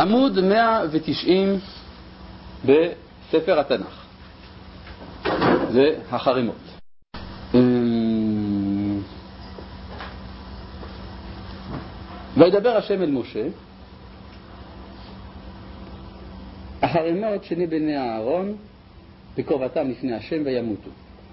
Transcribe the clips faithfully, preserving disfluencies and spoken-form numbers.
עמוד מאה ותשעים בספר התנ"ך. זה החרימות. וידבר השם אל משה, החרימות שני בני אהרון בקרבתם לפני השם וימותו.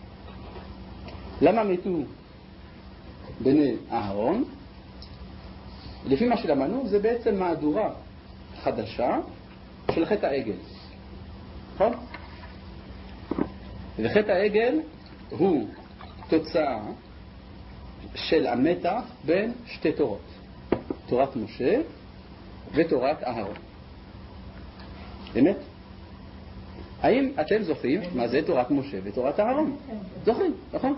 למה מתו בני אהרון? לפי מה שלמדנו זה בעצם מהדורה חדשה של חטא העגל, נכון? וחטא העגל הוא תוצאה של המתח בין שתי תורות, תורת משה ותורת אהרון. באמת? האם אתם זוכרים מה זה תורת משה ותורת אהרון? זוכרים, נכון?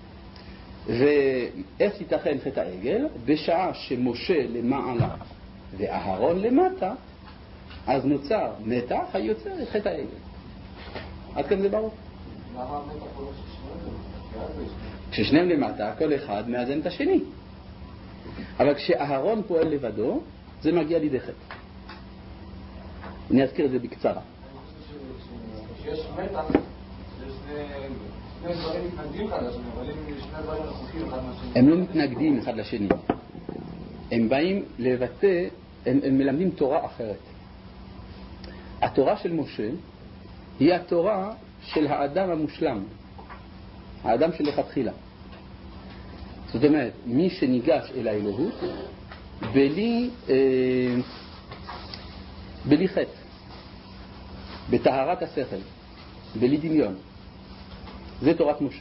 ואיך תיתכן חטא העגל? בשעה שמשה למעלה ואהרון למטה, אז נוצר מתח היוצר את חטא העגל. עד כאן זה ברור? למה המתח הוא לא ששניהם? כששניהם למטה, כל אחד מאזן את השני. אבל כשאהרון פועל לבדו, זה מגיע לידי חטא. אני אזכיר את זה בקצרה. אני חושב שיש מתח, יש שני דברים מתנגדים אחד לשני, אבל אם שני דברים רחוקים אחד מהשני. הם לא מתנגדים אחד לשני. הם באים לבטא, הם, הם מלמדים תורה אחרת. התורה של משה היא התורה של האדם המושלם, האדם של לכתחילה. זאת אומרת, מי שניגש אל האלוהות בלי, אה, בלי חטא, בטהרת השכל, בלי דמיון. זה תורת משה.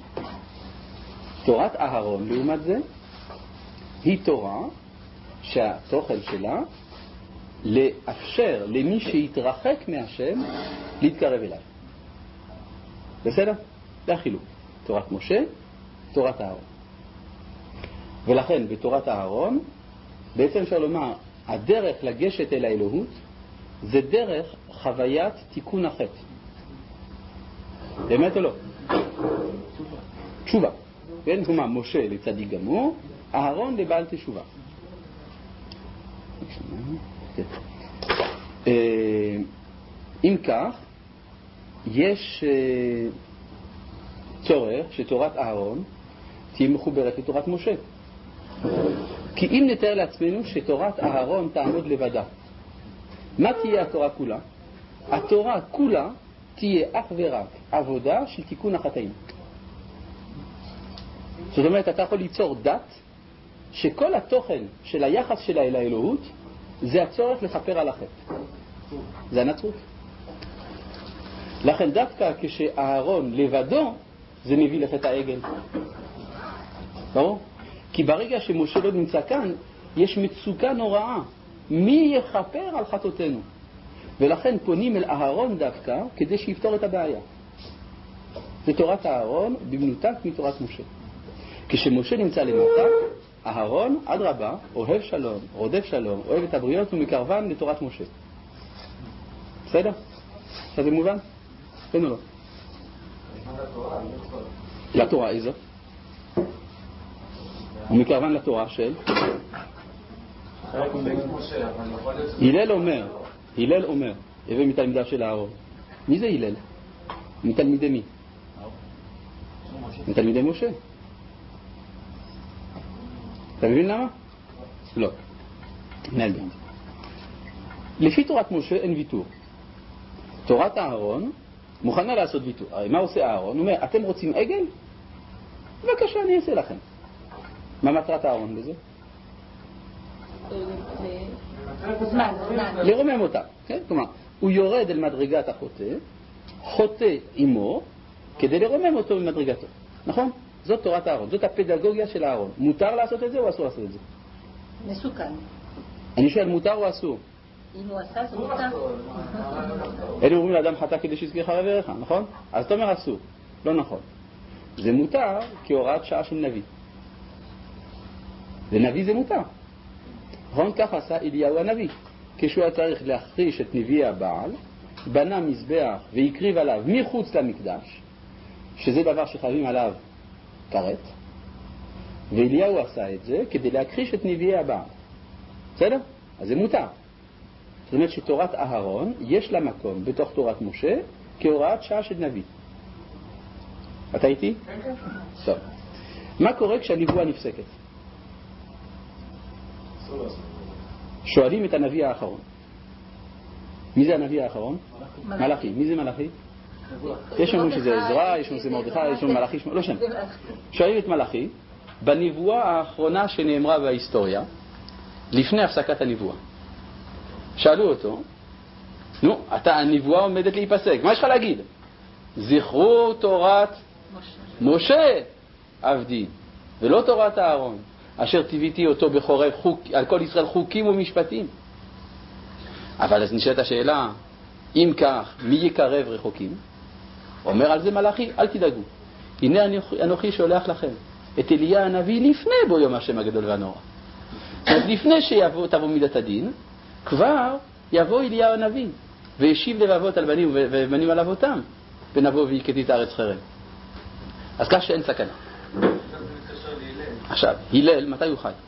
תורת אהרון, לעומת זה, היא תורה שהתוכן שלה לאפשר למי שיתרחק מהשם להתקרב אליו. בסדר? זה החילוק. תורת משה, תורת אהרון. ולכן בתורת אהרון, בעצם אפשר לומר, הדרך לגשת אל האלוהות זה דרך חוויית תיקון החטא. באמת או לא? תשובה. כן? כלומר, משה לצדיק גמור, אהרון לבעל תשובה. אם כך, יש צורך שתורת אהרון תהיה מחוברת לתורת משה. כי אם נתאר לעצמנו שתורת אהרון תעמוד לבדה, מה תהיה התורה כולה? התורה כולה תהיה אך ורק עבודה של תיקון החטאים. זאת אומרת, אתה יכול ליצור דת שכל התוכן של היחס שלה אל האלוהות זה הצורך לכפר על החטא. זה הנצרות. לכן דווקא כשאהרון לבדו זה מביא לחטא העגל. ברור? כי ברגע שמשה לא נמצא כאן יש מצוקה נוראה. מי יכפר על חטאותינו? ולכן פונים אל אהרון דווקא כדי שיפתור את הבעיה. זה תורת אהרון במנותק מתורת משה. כשמשה נמצא למטה, אהרון עד רבה אוהב שלום, רודף שלום, אוהב את הבריות ומקרבן לתורת משה. בסדר? עכשיו זה מובן? כן או לא? לתורה איזו? הוא מקרבן לתורה של? הלל אומר, הלל אומר, הווה מתלמידיו של אהרון. מי זה הלל? מתלמידי מי? מתלמידי משה. אתה מבין למה? לא. נלבן. לפי תורת משה אין ויתור. תורת אהרון מוכנה לעשות ויתור. הרי מה עושה אהרון? הוא אומר, אתם רוצים עגל? בבקשה, אני אעשה לכם. מה מטרת אהרון בזה? לרומם אותה. כן? כלומר, הוא יורד אל מדרגת החוטא, חוטא עמו, כדי לרומם אותו במדרגתו. נכון? זאת תורת אהרון, זאת הפדגוגיה של אהרון. מותר לעשות את זה או אסור לעשות את זה? מסוכן. אני שואל, מותר או אסור? אם הוא עשה, זה מותר. אלה אומרים לאדם חטא כדי שיזכרך חברך, נכון? אז אתה אומר אסור. לא נכון. זה מותר כהוראת שעה של נביא. ונביא זה מותר. נכון? כך עשה אליהו הנביא. כשהוא היה צריך להחריש את נביאי הבעל, בנה מזבח והקריב עליו מחוץ למקדש, שזה דבר שחייבים עליו כרת, ואליהו עשה את זה כדי להכחיש את נביאי הבעל. בסדר? אז זה מותר. זאת אומרת שתורת אהרון יש לה מקום בתוך תורת משה כהוראת שעה של נביא. אתה איתי? כן, כן. טוב. מה קורה כשהנבואה נפסקת? שואלים את הנביא האחרון. מי זה הנביא האחרון? מלאכי. מלאכי. מי זה מלאכי? יש לנו שזה עזרא, יש לנו שזה מרדכי, יש לנו מלאכי, לא שם. שואלים את מלאכי בנבואה האחרונה שנאמרה בהיסטוריה, לפני הפסקת הנבואה. שאלו אותו, נו, אתה, הנבואה עומדת להיפסק, מה יש לך להגיד? זכרו תורת משה עבדי, ולא תורת אהרון, אשר טיוויתי אותו בחורב חוק, על כל ישראל חוקים ומשפטים. אבל אז נשאלת השאלה, אם כך, מי יקרב רחוקים? אומר על זה מלאכי, אל תדאגו. הנה אנוכי שולח לכם את אליה הנביא לפני בו יום השם הגדול והנורא. אז לפני שיבוא תבוא מידת הדין, כבר יבוא אליה הנביא, וישיב לבבות על בנים ובנים על אבותם, ונבוא ויקטי את הארץ חרב. אז כך שאין סכנה. עכשיו, הלל, מתי הוא חי?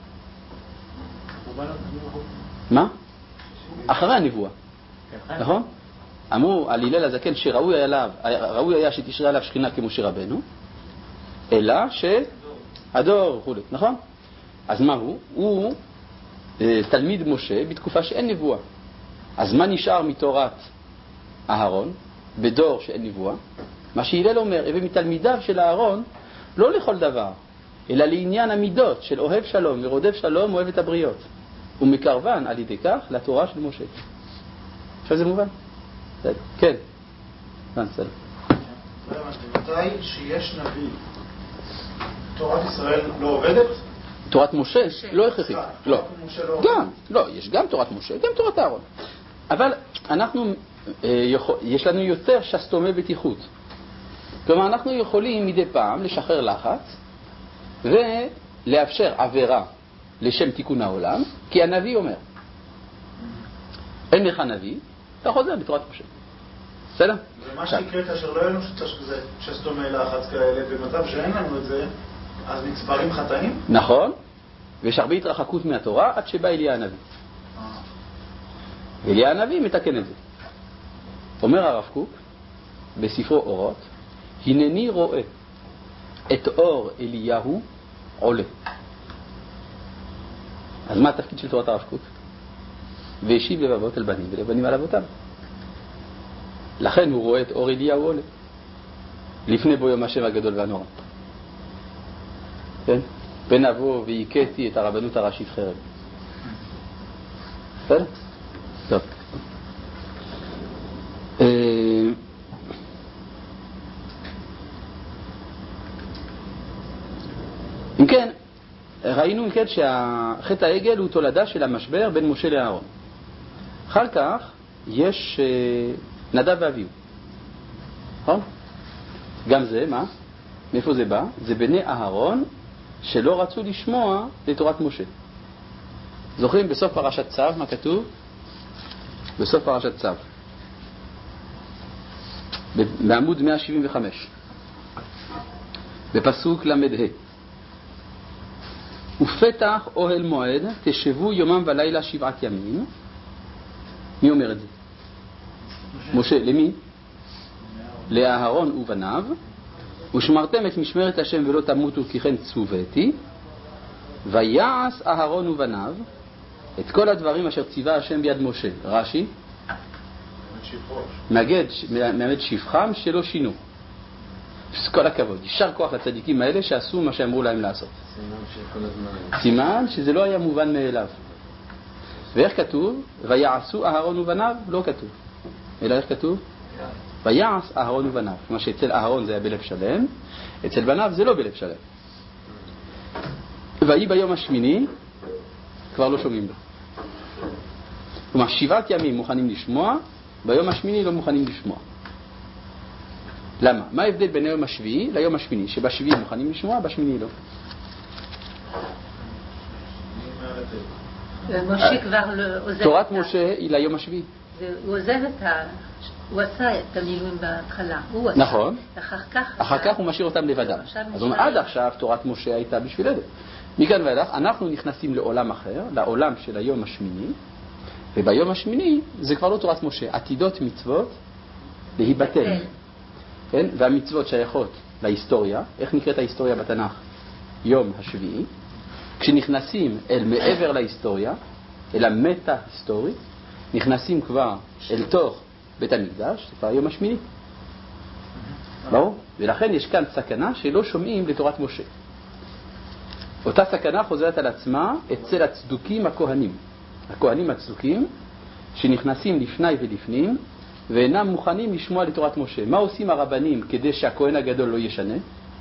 מה? אחרי הנבואה. נכון? אמרו על הלל הזקן שראוי היה, עליו, ראוי היה שתשרה עליו שכינה כמשה רבנו, אלא שהדור וכו', נכון? אז מה הוא? הוא אה, תלמיד משה בתקופה שאין נבואה. אז מה נשאר מתורת אהרון בדור שאין נבואה? מה שהלל אומר, הווה מתלמידיו של אהרון לא לכל דבר, אלא לעניין המידות של אוהב שלום ורודף שלום אוהב את הבריות, ומקרבן על ידי כך לתורה של משה. עכשיו זה מובן? כן. בסדר. מתי שיש נביא, תורת ישראל לא עובדת? תורת משה לא הכרחית. לא. גם, לא, יש גם תורת משה, גם תורת אהרון. אבל אנחנו, יש לנו יותר שסתומי בטיחות. כלומר, אנחנו יכולים מדי פעם לשחרר לחץ ולאפשר עבירה לשם תיקון העולם, כי הנביא אומר, אין לך נביא, אתה חוזר בתורת משה. בסדר? ומה שיקרה כאשר לא יהיה לנו שסתומי לחץ כאלה, במצב שאין לנו את זה, אז נצברים חטאים? נכון, ויש הרבה התרחקות מהתורה עד שבא אליה הנביא. אליה הנביא מתקן את זה. אומר הרב קוק בספרו אורות, הנני רואה את אור אליהו עולה. אז מה התפקיד של תורת הרב קוק? והשיב לבבות אל בנים ולבנים על אבותם. לכן הוא רואה את אור אליהו עולה לפני בו יום השם הגדול והנורא. כן? ונבוא ויקטי את הרבנות הראשית חרב. בסדר? טוב. אם כן, ראינו אם כן שהחטא העגל הוא תולדה של המשבר בין משה לאהרון. אחר כך יש נדב ואביהו. נכון? גם זה, מה? מאיפה זה בא? זה בני אהרון שלא רצו לשמוע לתורת משה. זוכרים בסוף פרשת צו, מה כתוב? בסוף פרשת צו. בעמוד מאה שבעים וחמש. בפסוק למדה. ופתח אוהל מועד תשבו יומם ולילה שבעת ימים. מי אומר את זה? משה. למי? לאהרון ובניו. ושמרתם את משמרת השם ולא תמותו כי כן צוויתי. ויעש אהרון ובניו את כל הדברים אשר ציווה השם ביד משה. רש"י מאגד, מאמד שפחם שלא שינו. כל הכבוד, יישר כוח לצדיקים האלה שעשו מה שאמרו להם לעשות. סימן שזה לא היה מובן מאליו. ואיך כתוב? ויעשו אהרון ובניו? לא כתוב. אלא איך כתוב? ויעש אהרון ובניו. מה שאצל אהרון זה היה בלב שלם, אצל בניו זה לא בלב שלם. ויהי ביום השמיני כבר לא שומעים לו. כלומר, שבעת ימים מוכנים לשמוע, ביום השמיני לא מוכנים לשמוע. למה? מה ההבדל בין היום השביעי ליום השמיני? שבשביעי מוכנים לשמוע, בשמיני לא. משה כבר עוזב. תורת משה היא ליום השביעי. הוא עוזב את ה... הוא עשה את המילואים בהתחלה. נכון. אחר כך... אחר כך הוא משאיר אותם לבדם. אז עד עכשיו תורת משה הייתה בשבילנו. מכאן ואילך אנחנו נכנסים לעולם אחר, לעולם של היום השמיני, וביום השמיני זה כבר לא תורת משה, עתידות מצוות להיבטל. כן? והמצוות שייכות להיסטוריה. איך נקראת ההיסטוריה בתנ"ך? יום השביעי. כשנכנסים אל מעבר להיסטוריה, אל המטה היסטורית, נכנסים כבר אל תוך בית המקדש, זה כבר יום השמיני. ברור? ולכן יש כאן סכנה שלא שומעים לתורת משה. אותה סכנה חוזרת על עצמה אצל הצדוקים הכהנים. הכהנים הצדוקים שנכנסים לפני ולפנים ואינם מוכנים לשמוע לתורת משה. מה עושים הרבנים כדי שהכהן הגדול לא ישנה?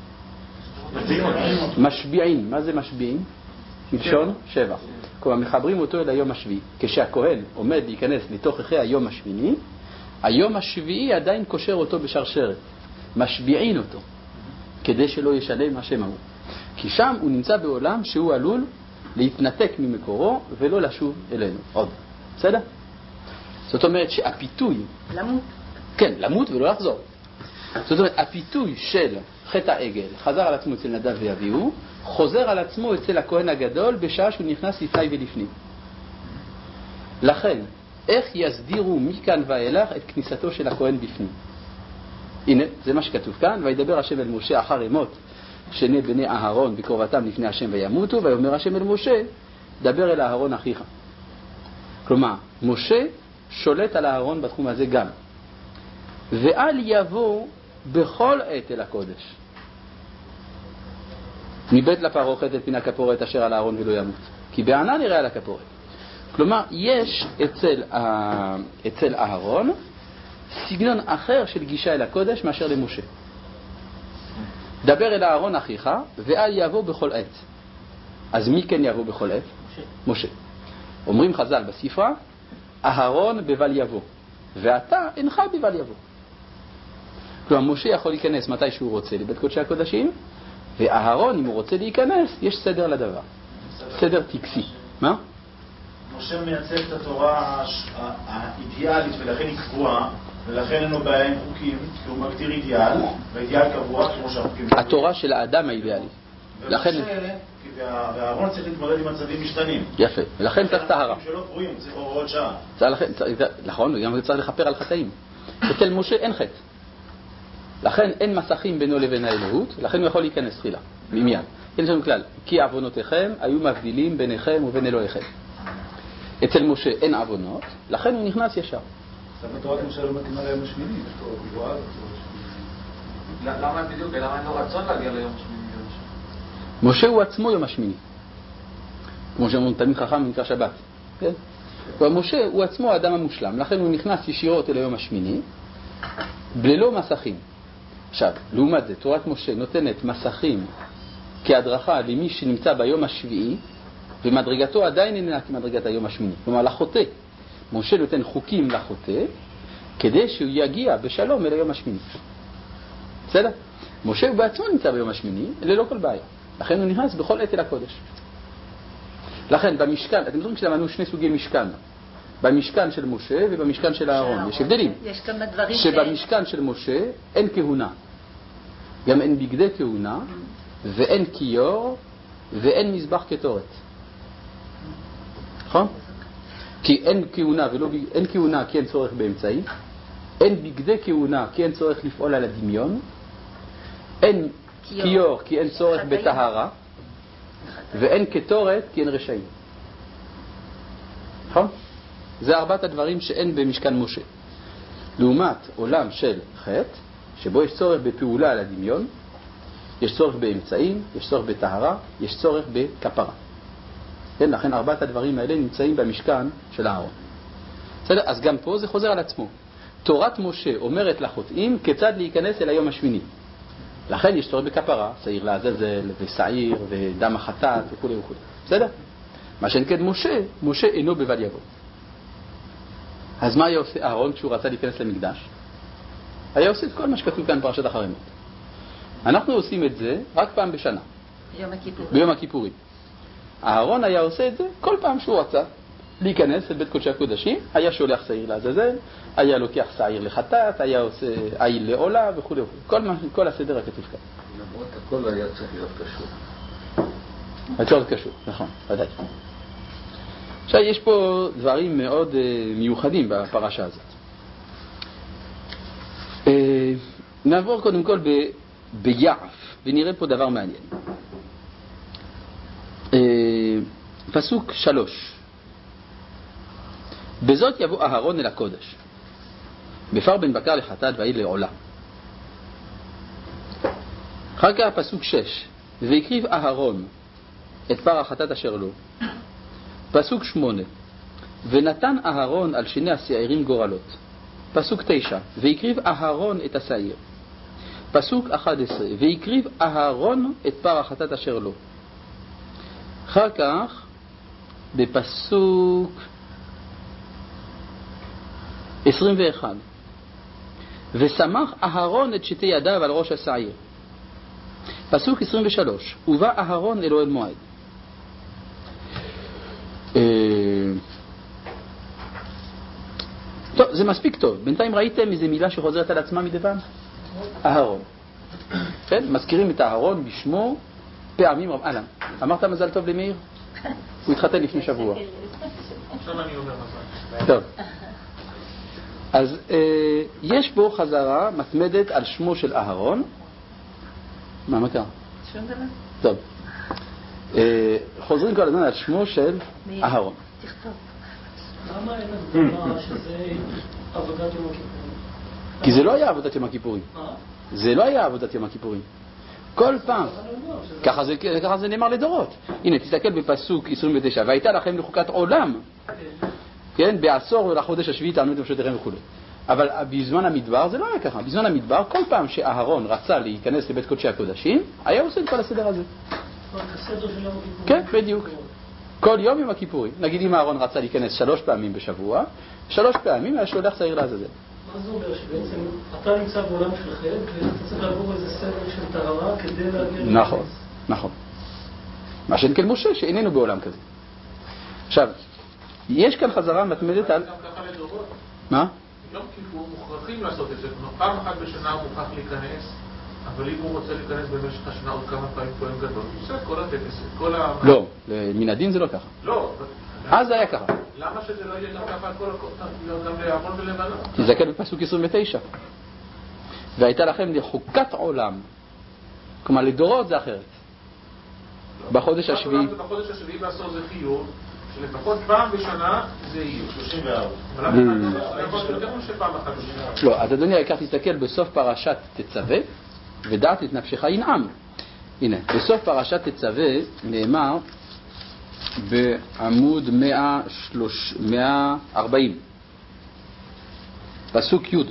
משביעים. מה זה משביעים? מלשון שבח. כלומר, מחברים אותו אל היום השביעי. כשהכהן עומד להיכנס לתוך אחרי היום השמיני, היום השביעי עדיין קושר אותו בשרשרת. משביעין אותו, כדי שלא ישנה מה שהם אמרו. כי שם הוא נמצא בעולם שהוא עלול להתנתק ממקורו ולא לשוב אלינו. עוד. בסדר? זאת אומרת שהפיתוי... למות. כן, למות ולא לחזור. זאת אומרת, הפיתוי של חטא העגל חזר על עצמו אצל נדב ואביהו, חוזר על עצמו אצל הכהן הגדול בשעה שהוא נכנס לפני ולפנים. לכן, איך יסדירו מכאן ואילך את כניסתו של הכהן בפנים? הנה, זה מה שכתוב כאן. וידבר השם אל משה אחר אמות שני בני אהרון בקרבתם לפני השם וימותו, ויאמר השם אל משה, דבר אל אהרון אחיך. כלומר, משה שולט על אהרון בתחום הזה גם. ואל יבוא בכל עת אל הקודש. מבית לפרוכת את פינה כפורת אשר על אהרון ולא ימות. כי בענן נראה על הכפורת. כלומר, יש אצל, אצל אהרון סגנון אחר של גישה אל הקודש מאשר למשה. דבר אל אהרון אחיך ואל יבוא בכל עת. אז מי כן יבוא בכל עת? משה. משה. אומרים חז"ל בספרה, אהרון בבל יבוא, ואתה אינך בבל יבוא. כלומר, משה יכול להיכנס מתי שהוא רוצה לבית קודשי הקודשים, ואהרון, אם הוא רוצה להיכנס, יש סדר לדבר. סדר טקסי. מה? משה מייצג את התורה האידיאלית ולכן היא קבועה, ולכן אין לו בעיה עם חוקים, כי הוא מגדיר אידיאל, והאידיאל קבוע כמו שהחוקים... התורה של האדם האידיאלי. ומשה, והאהרון צריך להתמודד עם מצבים משתנים. יפה, ולכן צריך טהרה. שלא קבועים, צריך הוראות שעה. נכון, גם צריך לכפר על חטאים. אצל משה אין חטא. לכן אין מסכים בינו לבין האלוהות, לכן הוא יכול להיכנס תחילה, מיד. יש לנו כלל, כי עוונותיכם היו מבדילים ביניכם ובין אלוהיכם. אצל משה אין עוונות, לכן הוא נכנס ישר. אז תורת משה לא מתאימה ליום השמיני, למה בדיוק? למה אין לו רצון להגיע ליום השמיני? משה הוא עצמו יום השמיני. כמו שאומרים, תמיד חכם נקרא שבת. כן? ומשה הוא עצמו האדם המושלם, לכן הוא נכנס ישירות אל היום השמיני, בללא מסכים. עכשיו, לעומת זה, תורת משה נותנת מסכים כהדרכה למי שנמצא ביום השביעי, ומדרגתו עדיין איננה כמדרגת היום השמיני. כלומר, לחוטא. משה נותן חוקים לחוטא, כדי שהוא יגיע בשלום אל היום השמיני. בסדר? משה הוא בעצמו נמצא ביום השמיני, ללא כל בעיה. לכן הוא נכנס בכל עת אל הקודש. לכן, במשכן, אתם זוכרים שלמדנו שני סוגי משכן. במשכן של משה ובמשכן של אהרון. יש הבדלים. יש כמה דברים שבמשכן של משה אין כהונה. גם אין בגדי כהונה, ואין כיור, ואין מזבח קטורת. נכון? כי אין כהונה ולא אין כהונה כי אין צורך באמצעי, אין בגדי כהונה כי אין צורך לפעול על הדמיון, אין כיור כי אין צורך בטהרה, ואין קטורת כי אין רשעים. נכון? זה ארבעת הדברים שאין במשכן משה. לעומת עולם של חטא, שבו יש צורך בפעולה על הדמיון, יש צורך באמצעים, יש צורך בטהרה, יש צורך בכפרה. כן, לכן ארבעת הדברים האלה נמצאים במשכן של אהרון. בסדר? אז גם פה זה חוזר על עצמו. תורת משה אומרת לחוטאים כיצד להיכנס אל היום השמיני. לכן יש צורך בכפרה, שעיר לעזאזל ושעיר ודם החטאת וכו' וכו'. בסדר? מה שאין כן משה, משה אינו בבל יבוא. אז מה היה עושה אהרון כשהוא רצה להיכנס למקדש? היה עושה את כל מה שכתוב כאן פרשת החרמות. אנחנו עושים את זה רק פעם בשנה. ביום הכיפורים. ביום הכיפורים. אהרון היה עושה את זה כל פעם שהוא רצה להיכנס אל בית קודשי הקודשים, היה שולח שעיר לעזאזל, היה לוקח שעיר לחטאת, היה עושה עיל לעולה וכו' וכו'. כל, כל הסדר הכתוב כאן. למרות הכל היה צריך להיות קשור. היה צריך להיות קשור, נכון, ודאי. עכשיו, יש פה דברים מאוד uh, מיוחדים בפרשה הזאת. Uh, נעבור קודם כל ב, ביעף, ונראה פה דבר מעניין. Uh, פסוק שלוש. בזאת יבוא אהרון אל הקודש, בפר בן בקר לחטאת והעיד לעולם. אחר כך פסוק שש. ויקריב אהרון את פר החטאת אשר לו. פסוק שמונה. ונתן אהרון על שני השעירים גורלות. פסוק תשע. ויקריב אהרון את השעיר. פסוק אחד עשרה. ויקריב אהרון את פר החטאת אשר לו. אחר כך בפסוק עשרים ואחת. ושמח אהרון את שתי ידיו על ראש השעיר. פסוק עשרים ושלוש. ובא אהרון אל אוהל מועד. טוב, זה מספיק טוב. בינתיים ראיתם איזו מילה שחוזרת על עצמה מדי פעם? אהרון. כן? מזכירים את אהרון בשמו פעמים רב. אהלן, אמרת מזל טוב למאיר? הוא התחתן לפני שבוע. עכשיו אני אומר מזל. טוב. אז אה, יש בו חזרה מתמדת על שמו של אהרון. מה, מה קרה? שום דבר. טוב. אה, חוזרים כל הזמן על שמו של אהרון. תכתוב. למה אין הגדרה שזה עבודת יום הכיפורים? כי זה לא היה עבודת יום הכיפורים. אה? זה לא היה עבודת יום הכיפורים. כל פעם. ככה זה, ככה זה נאמר לדורות. הנה, תסתכל בפסוק עשרים ותשע. והייתה לכם לחוקת עולם. כן, בעשור לחודש השביעי תענו את נפשותיכם וכו'. אבל בזמן המדבר זה לא היה ככה. בזמן המדבר, כל פעם שאהרון רצה להיכנס לבית קודשי הקודשים, היה עושה את כל הסדר הזה. הסדר של יום הכיפורים. כן, בדיוק. כל יום יום הכיפורים. נגיד אם אהרון רצה להיכנס שלוש פעמים בשבוע, שלוש פעמים היה שולח שעיר לעזאזל. מה זה אומר? שבעצם אתה נמצא בעולם שלכם, ואתה צריך לעבור איזה סדר של טהרה כדי להגיע... נכון, נכון. מה שאין כן משה, שאיננו בעולם כזה. עכשיו, יש כאן חזרה מתמדת על... גם ככה לדורות. מה? יום כיפור מוכרחים לעשות את זה. פעם אחת בשנה הוא מוכרח להיכנס, אבל אם הוא רוצה להיכנס במשך השנה עוד כמה פעמים כהן גדול, הוא עושה את כל הטקס, את כל ה... לא, מן הדין זה לא ככה. לא. אז זה היה ככה. למה שזה לא יהיה גם ככה על כל הכל, גם לאהרון ולבנות? תזכר בפסוק עשרים ותשע. והייתה לכם לחוקת עולם. כלומר, לדורות זה אחרת. בחודש השביעי... בחודש השביעי בעשור זה חיוב, שלפחות פעם בשנה זה יהיה. שלושים וארבע. אבל למה זה יותר משה פעם אחת בשנה? לא, אז אדוני העיקר תסתכל בסוף פרשת תצווה, ודעת את נפשך ינעם. הנה, בסוף פרשת תצווה נאמר בעמוד מאה וארבעים, פסוק י'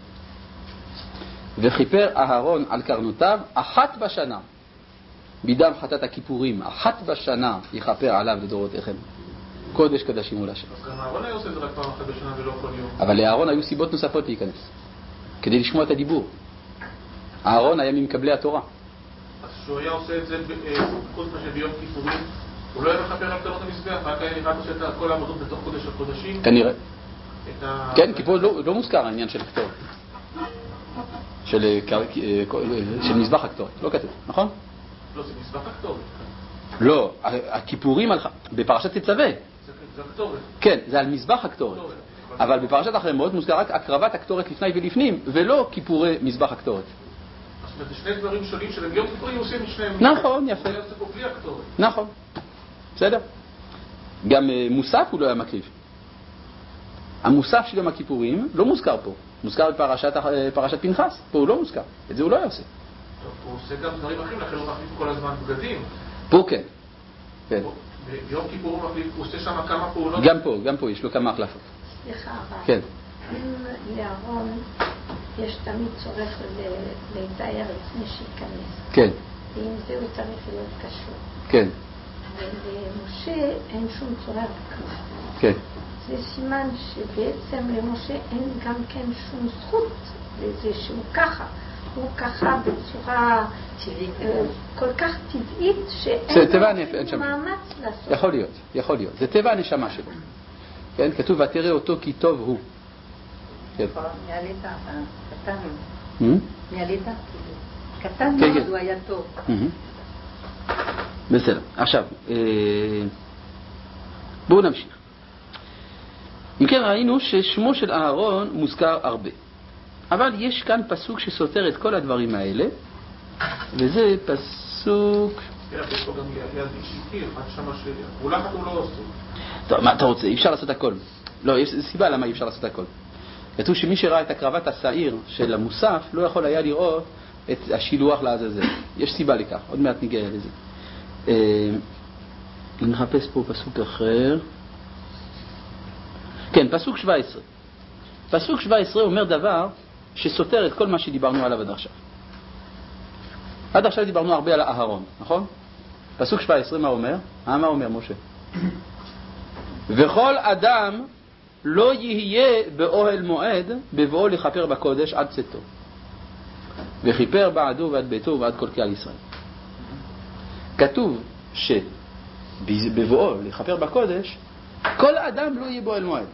וכיפר אהרון על קרנותיו אחת בשנה בדם חטאת הכיפורים, אחת בשנה יכפר עליו לדורותיכם. קודש קדשים הוא להשם. אז גם אהרון היה עושה את זה רק פעם אחת בשנה ולא כל יום. אבל לאהרון היו סיבות נוספות להיכנס, כדי לשמוע את הדיבור. אהרון היה ממקבלי התורה. אז שהוא היה עושה את זה חוץ מה שביום כיפורים, הוא לא היה מכפר על קטנות המזבח, רק היה עושה את כל העבודות בתוך קודש הקודשים. כנראה. כן, כי פה לא מוזכר העניין של קטורת. של מזבח הקטורת. לא כתוב, נכון? לא, זה מזבח הקטורת. לא, הכיפורים בפרשת תצווה. זה הקטורת. כן, זה על מזבח הקטורת. אבל בפרשת אחרות מוזכר רק הקרבת הקטורת לפני ולפנים, ולא כיפורי מזבח הקטורת. זאת אומרת, זה שני דברים שונים שביום כיפורים עושים משניהם. נכון, יפה. זה עושה פה בלי הקטורת. נכון, בסדר. גם מוסף הוא לא היה מקריב. המוסף של יום הכיפורים לא מוזכר פה. מוזכר בפרשת פנחס. פה הוא לא מוזכר. את זה הוא לא יעשה. טוב, הוא עושה גם דברים אחרים, לכן הוא מחליף כל הזמן בגדים. פה כן. כן. ביום כיפור הוא מחליף, הוא עושה שם כמה פעולות. גם פה, גם פה יש לו כמה החלפות. סליחה, אבל כן. אם לאהרון יש תמיד צורך להתאר לפני שייכנס. כן. ועם זה הוא צריך להיות קשור. כן. ולמשה אין שום צורך בכך. כן. זה סימן שבעצם למשה אין גם כן שום זכות לזה שהוא ככה. הוא ככה בצורה כל כך טבעית שאין לו מאמץ לעשות. יכול להיות, יכול להיות. זה טבע הנשמה שלו. כן, כתוב ותראה אותו כי טוב הוא. מעלית, קטן. מעלית, קטן מאוד הוא היה טוב. בסדר. עכשיו, בואו נמשיך. אם כן, ראינו ששמו של אהרון מוזכר הרבה. אבל יש כאן פסוק שסותר את כל הדברים האלה, וזה פסוק... כן, אבל יש פה גם יד אישיתי, אחד שמה ש... אולי הוא לא עושה. טוב, מה אתה רוצה? אי אפשר לעשות הכל. לא, יש סיבה למה אי אפשר לעשות הכל. כתוב שמי שראה את הקרבת השעיר של המוסף, לא יכול היה לראות את השילוח לעזאזל. יש סיבה לכך, עוד מעט ניגע לזה. אם נחפש פה פסוק אחר... כן, פסוק שבע עשרה. פסוק שבע עשרה אומר דבר שסותר את כל מה שדיברנו עליו עד עכשיו. עד עכשיו דיברנו הרבה על אהרון, נכון? פסוק שבע עשרה מה אומר? אה, מה אומר משה? וכל אדם לא יהיה באוהל מועד בבואו לכפר בקודש עד צאתו. וכיפר בעדו ועד ביתו ועד כל קהל ישראל. כתוב שבבואו לכפר בקודש כל אדם לא יהיה באוהל מועד.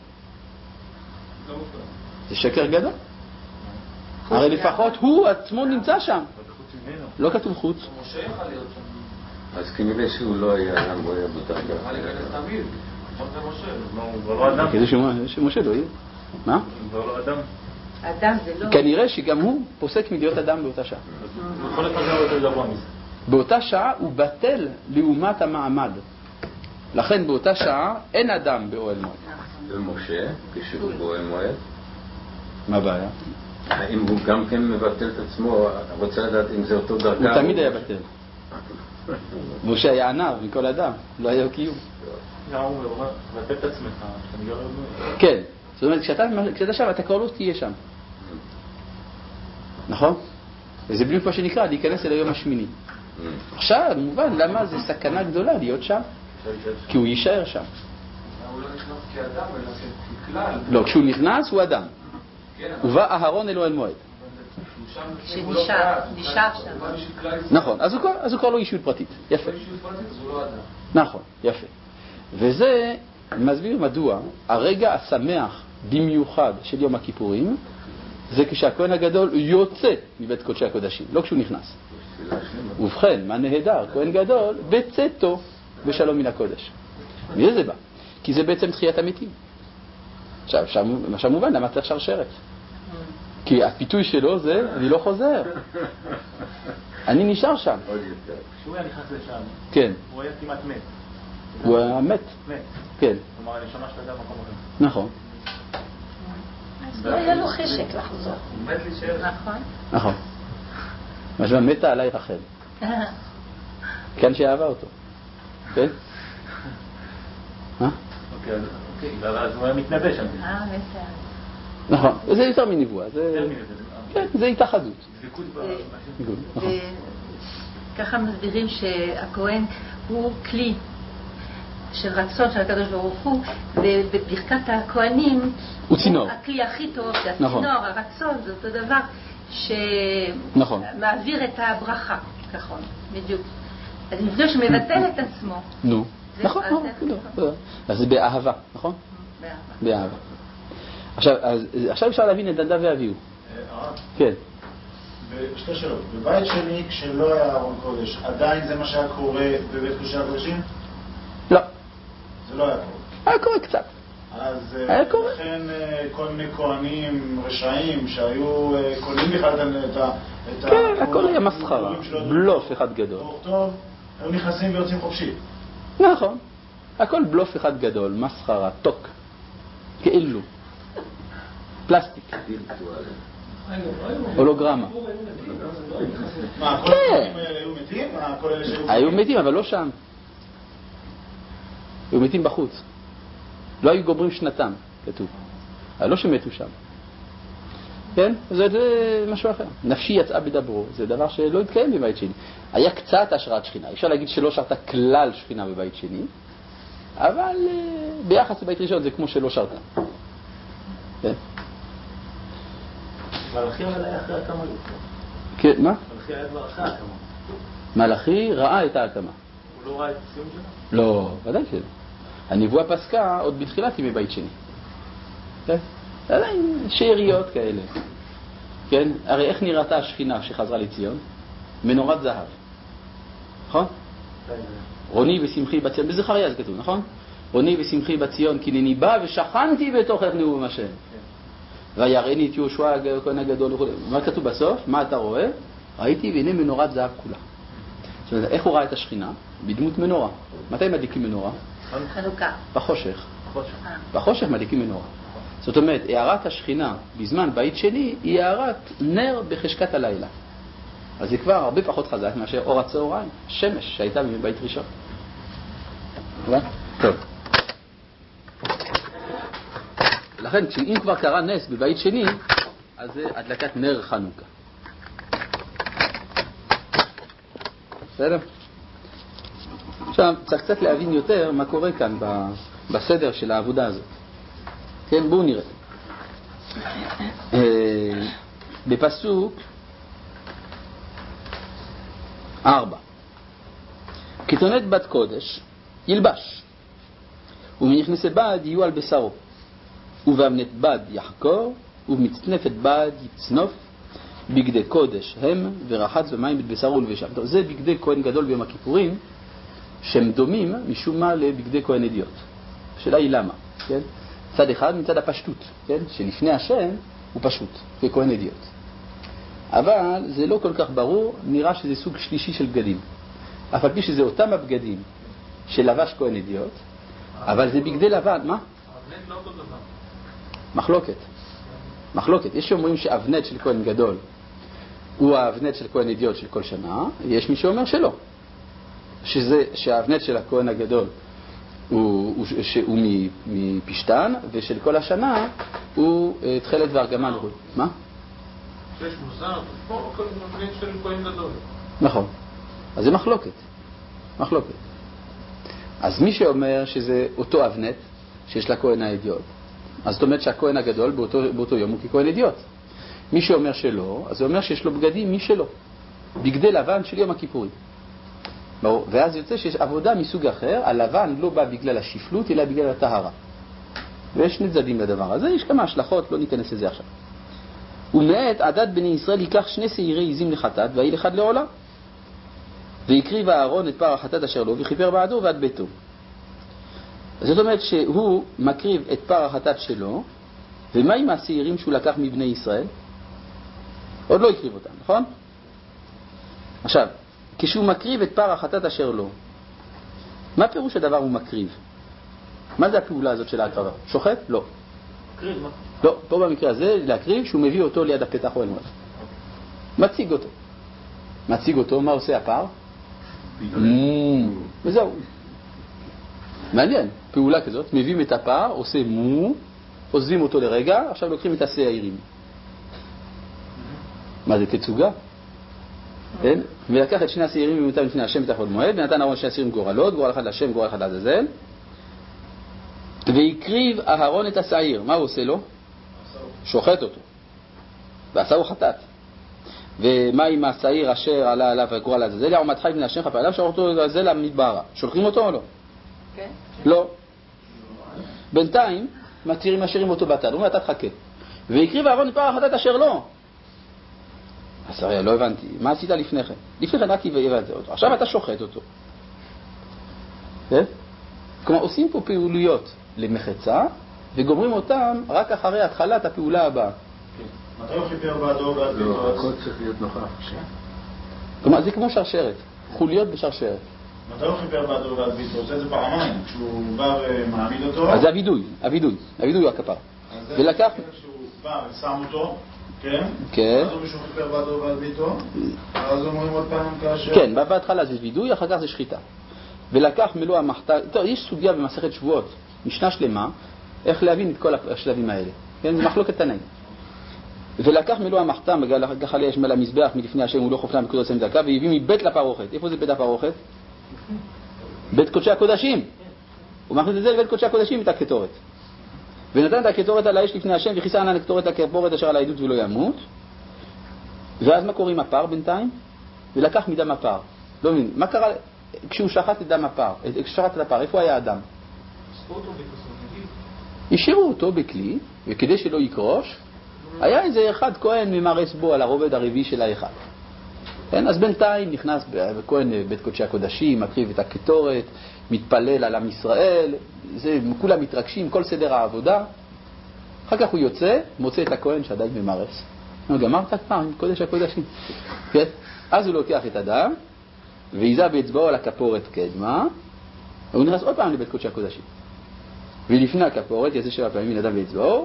זה שקר גדול. הרי לפחות הוא עצמו נמצא שם. לא כתוב חוץ. משה יכל להיות שם. אז כנראה שהוא לא היה אדם, הוא היה בדרגה. יכל להיכנס תמיד. כמו זה משה. הוא כבר לא אדם. כדי שמשה לא יהיה. מה? הוא כבר לא אדם. אדם זה לא... כנראה שגם הוא פוסק מלהיות אדם באותה שעה. הוא יכול לפזר יותר גבוה מזה. באותה שעה הוא בטל לעומת המעמד. לכן באותה שעה אין אדם באוהל מועד. ומשה, כשהוא באוהל מועד, מה הבעיה? האם הוא גם כן מבטל את עצמו? רוצה לדעת אם זה אותו דרגה? הוא תמיד היה בטל. משה היה ענב מכל אדם, לא היה קיום. גם הוא אומר, מבטל את עצמך, שאני גר... כן, זאת אומרת, כשאתה שם, אתה כבר לא תהיה שם. נכון? וזה בדיוק מה שנקרא, להיכנס אל היום השמיני. עכשיו, מובן, למה זה סכנה גדולה להיות שם? כי הוא יישאר שם. הוא לא נכנס כאדם, אלא ככלל. לא, כשהוא נכנס הוא אדם. ובא אהרון אל אוהל מועד. שנשאר, נשאר שם. נכון, אז הוא כבר, אז הוא כבר לא אישיות פרטית. יפה. נכון, יפה. וזה מסביר מדוע הרגע השמח במיוחד של יום הכיפורים זה כשהכהן הגדול יוצא מבית קודשי הקודשים, לא כשהוא נכנס. ובכן, מה נהדר, כהן גדול בצאתו בשלום מן הקודש. מזה זה בא? כי זה בעצם תחיית המתים. עכשיו, עכשיו מובן למה צריך שרשרת. כי הפיתוי שלו זה, אני לא חוזר. אני נשאר שם. כשהוא היה נכנס לשם, כן. הוא היה כמעט מת. הוא היה מת. מת. כן. כלומר, אני שומע שאתה יודע מקום אחר. נכון. אז לא היה לו חשק לחזור. הוא מת להישאר. נכון. נכון. משמע, מתה עליי רחל. כאן שאהבה אותו. כן? אה? אוקיי, אז הוא היה מתנבא שם. אה, מתה. נכון. זה יותר מנבואה. כן, זה התאחדות. דבקות ב... ככה מסבירים שהכהן הוא כלי של רצון של הקדוש ברוך הוא, ובברכת הכהנים הוא צינור. הכלי הכי טוב, זה נכון. הצינור, הרצון, זה אותו דבר נכון. שמעביר את הברכה, נכון, בדיוק. אז לפני שמבטל את עצמו. נו, זה- נכון, אז נכון, זה- לא. אז זה באהבה, נכון? באהבה. באהבה. עכשיו, אז, עכשיו אפשר להבין את נדב ואביהו. הרב, כן. שתי שאלות. בבית שני, כשלא היה ארון קודש, עדיין זה מה שהיה קורה בבית קודשי הקודשים? לא. זה לא היה קורה. היה קורה קצת. אז היה קורה. לכן אה, כל מיני כהנים רשעים שהיו אה, קונים בכלל את ה... את ה- כן, הכל היה מסחרה. דברים שלא- בלוף אחד גדול. טוב, טוב, היו נכנסים ויוצאים חופשי. נכון. הכל בלוף אחד גדול, מסחרה, טוק. כאילו. פלסטיק. הולוגרמה. מה, כל כן. הכהנים האלה היו מתים? מה, כל אלה שהיו... היו מתים, אבל לא שם. היו מתים בחוץ. לא היו גומרים שנתם, כתוב. אבל לא שמתו שם. כן? זה, זה משהו אחר. נפשי יצאה בדברו. זה דבר שלא התקיים בבית שני. היה קצת השראת שכינה. אפשר להגיד שלא שרתה כלל שכינה בבית שני, אבל uh, ביחס לבית ראשון זה כמו שלא שרתה. כן? מלאכי אבל היה אחרי הקמה. כן, מה? מלאכי היה כבר אחרי הקמה. מלאכי ראה את ההקמה. הוא לא ראה את הסיום שלו? לא, ודאי שלא. הנבואה פסקה עוד בתחילת ימי בית שני. כן? עדיין שאריות כאלה. כן? הרי איך נראתה השכינה שחזרה לציון? מנורת זהב. נכון? רוני ושמחי בציון, בזכריה זה כתוב, נכון? עוני ושמחי בציון, כי נני בא ושכנתי בתוכך נאום השם. ויראני את יהושע הכהן הגדול וכו'. מה כתוב בסוף? מה אתה רואה? ראיתי והנה מנורת זהב כולה. זאת אומרת, איך הוא ראה את השכינה? בדמות מנורה. מתי מדליקים מנורה? חנוכה. בחושך. בחושך מדליקים מנורה. זאת אומרת, הערת השכינה בזמן בית שני היא הערת נר בחשכת הלילה. אז זה כבר הרבה פחות חזק מאשר אור הצהריים, שמש שהייתה מבית ראשון. טוב. לכן, אם כבר קרה נס בבית שני, אז זה הדלקת נר חנוכה. בסדר? עכשיו, צריך קצת להבין יותר מה קורה כאן בסדר של העבודה הזאת. כן, בואו נראה. בפסוק ארבע. כתונת בת קודש ילבש, ומנכנסת בד יהיו על בשרו, ובאבנת בד יחקור, ובמצנפת בד יצנוף, בגדי קודש הם, ורחץ במים את בשרו ולבשם. זה בגדי כהן גדול ביום הכיפורים, שהם דומים משום מה לבגדי כהן אדיוט. השאלה היא למה, כן? צד אחד מצד הפשטות, כן? שלפני השם הוא פשוט, ככהן אדיוט. אבל זה לא כל כך ברור, נראה שזה סוג שלישי של בגדים. אף על פי שזה אותם הבגדים שלבש כהן אדיוט, אבל זה בגדי לבן, מה? אבנט לא אותו דבר. מחלוקת. מחלוקת. יש שאומרים שאבנט של כהן גדול הוא האבנט של כהן אדיוט של כל שנה, יש מי שאומר שלא. שזה, שהאבנט של הכהן הגדול הוא, הוא, שהוא מפשטן, ושל כל השנה הוא תחילת וארגמן. מה? שיש מוזר, פה אבנט של כהן גדול. נכון. אז זה מחלוקת. מחלוקת. אז מי שאומר שזה אותו אבנט שיש לכהן האדיוט, אז זאת אומרת שהכהן הגדול באותו, באותו יום הוא ככהן אדיוט. מי שאומר שלא, אז זה אומר שיש לו בגדים משלו. בגדי לבן של יום הכיפורים. ברור. ואז יוצא שיש עבודה מסוג אחר, הלבן לא בא בגלל השפלות, אלא בגלל הטהרה. ויש שני צדדים לדבר הזה, יש כמה השלכות, לא ניכנס לזה עכשיו. ומעת עדת בני ישראל ייקח שני שעירי עזים לחטאת, והאיל אחד לעולה. ויקריב הארון את פר החטאת אשר לו, וכיפר בעדו ועד ביתו. זאת אומרת שהוא מקריב את פר החטאת שלו, ומה עם השעירים שהוא לקח מבני ישראל? עוד לא יקריב אותם, נכון? עכשיו, כשהוא מקריב את פר החטאת אשר לו, מה פירוש הדבר הוא מקריב? מה זה הפעולה הזאת של ההקרבה? שוחט? לא. מקריב, מה? לא, פה במקרה הזה להקריב שהוא מביא אותו ליד הפתח או אלמוד. מציג אותו. מציג אותו, מה עושה הפר? וזהו. מעניין, פעולה כזאת, מביאים את הפר, עושה מו, עוזבים אותו לרגע, עכשיו לוקחים את השעירים. מה זה, תצוגה? כן? ולקח את שני השעירים ומתם לפני השם בתחת מועד, ונתן אהרון שני השעירים גורלות, גורל אחד לשם, גורל אחד לעזאזל, ויקריב אהרון את השעיר. מה הוא עושה לו? שוחט אותו. ועשהו חטאת. ומה עם השעיר אשר עלה עליו וגורל לעזאזל? יעמד חי מן השם חפה עליו, שולחים אותו לעזאזל המדברה. שולחים אותו או לא? כן. לא. בינתיים מתירים משאירים אותו בצד, הוא אומר, אתה תחכה. ויקריב אהרון את פר החטאת אשר לא. אז הרי לא הבנתי, מה עשית לפני כן? לפני כן רק הבאת אותו, עכשיו אתה שוחט אותו. כן? כלומר, עושים פה פעולויות למחצה, וגומרים אותם רק אחרי התחלת הפעולה הבאה. מתי הוא חיפר בעדו ועד ביתו? לא, הכל צריך להיות נוכח. כלומר, זה כמו שרשרת, חוליות בשרשרת. מתי הוא חיפר בעדו ועד ביתו? עושה את זה פעמיים, כשהוא בא ומעמיד אותו. אז זה הווידוי, הווידוי, הווידוי הוא הכפר. ולקח... כשהוא בא ושם אותו, כן? כן. אז הוא משהו חיפר בעדו ועד ביתו, ואז אומרים עוד פעם כאשר... כן, בהתחלה זה וידוי, אחר כך זה שחיטה. ולקח מלוא המחתה... טוב, יש סוגיה במסכת שבועות, משנה שלמה, איך להבין את כל השלבים האלה. כן, זה מחלוקת תנאים. ולקח מלוא המחתם, גח עליה שמל המזבח מלפני השם, הוא לא חופנה בקודש עשרים דקה, והביא מבית לפרוכת. איפה זה בית הפרוכת? בית קודשי הקודשים. הוא מכניס את זה לבית קודשי הקודשים את הקטורת. ונתן את הקטורת על האש לפני השם, וכיסה ענן הקטורת לכפורת אשר על העדות ולא ימות. ואז מה קורה עם הפר בינתיים? ולקח מדם הפר. לא מבין, מה קרה כשהוא שחט את דם הפר? כששחט את הפר, איפה היה האדם? השאירו אותו בכלי, וכדי שלא יקרוש, היה איזה אחד כהן ממרס בו על הרובד הרביעי של האחד. כן? אז בינתיים נכנס בכהן בית קודשי הקודשים, מקריב את הקטורת, מתפלל על עם ישראל, זה, כולם מתרגשים, כל סדר העבודה. אחר כך הוא יוצא, מוצא את הכהן שעדיין ממרס. הוא גמרת כבר עם קודש הקודשים. כן? אז הוא לוקח את הדם, ויזה באצבעו על הכפורת קדמה, והוא נכנס עוד פעם לבית קודשי הקודשים. ולפני הכפורת יעשה שבע פעמים מן הדם באצבעו,